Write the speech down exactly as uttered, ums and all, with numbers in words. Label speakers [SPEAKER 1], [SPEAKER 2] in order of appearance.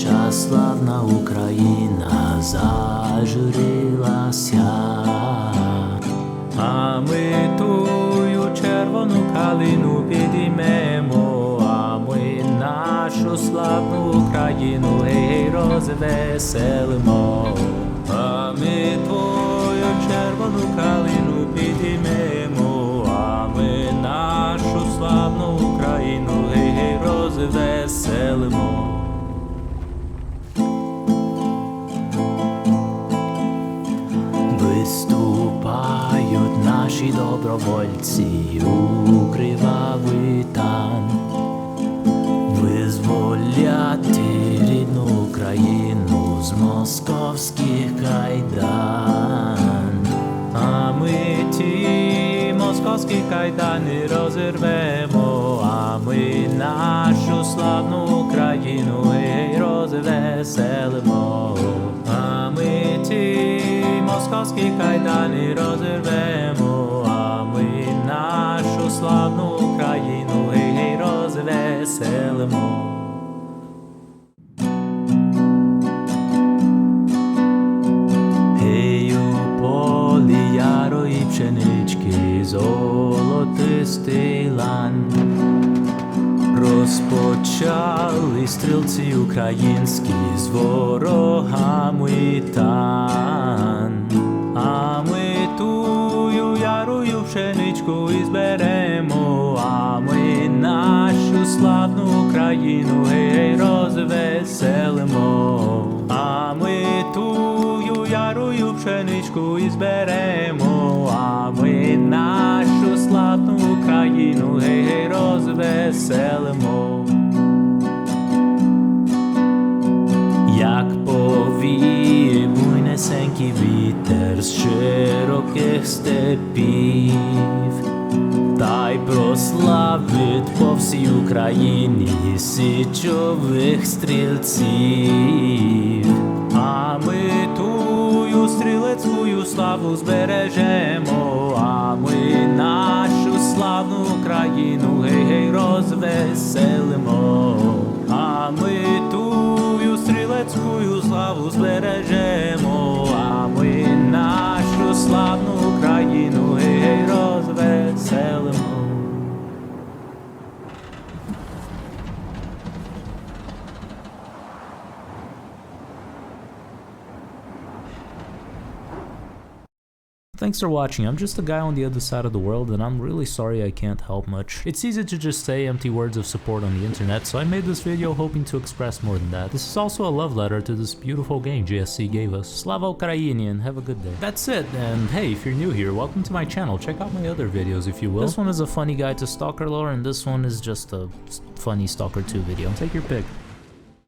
[SPEAKER 1] наша славна Україна зажурилася, а ми тую червону калину підіймемо, а ми нашу славну Україну гей розвеселимо, а ми твою червону калину підіймемо, а ми нашу славну Україну гей гей розвеселимо. Виступають наші добровольці у кривавий тан, визволяти рідну Україну з московських кайдан. А ми ті московські кайдани розірвемо, а ми нашу славну Україну гей розвеселимо, а ми ті московські кайдани розірвемо, а ми нашу славну Україну гей гей розвеселимо. Гей у полі ярої пшенички золотистий лан, розпочали стрілці українські з ворогами тан. А ми тую ярую пшеничку і зберемо, а ми нашу славну Україну гей гей розвеселимо, а ми тую ярую пшеничку і зберемо, а ми нашу славну Україну гей гей розвеселимо. Як повіє буйнесенький вітер з широких степів, та й прославить по всій Україні січових стрільців, а ми тую стрілецькую славу збережемо, а ми нашу славну Україну гей гей розвеселимо, а ми тую стрілецькую славу збережемо, а ми нашу славну Україну гей гей розвеселимо. Thanks for watching. I'm just a guy on the other side of the world, and I'm really sorry I can't help much. It's easy to just say empty words of support on the internet, so I made this video hoping to express more than that. This is also a love letter to this beautiful game G S C gave us. Slava Ukraini, and have a good day. That's it, and hey, if you're new here, welcome to my channel. Check out my other videos if you will. This one is a funny guide to Stalker lore, and this one is just a funny Stalker two video. Take your pick.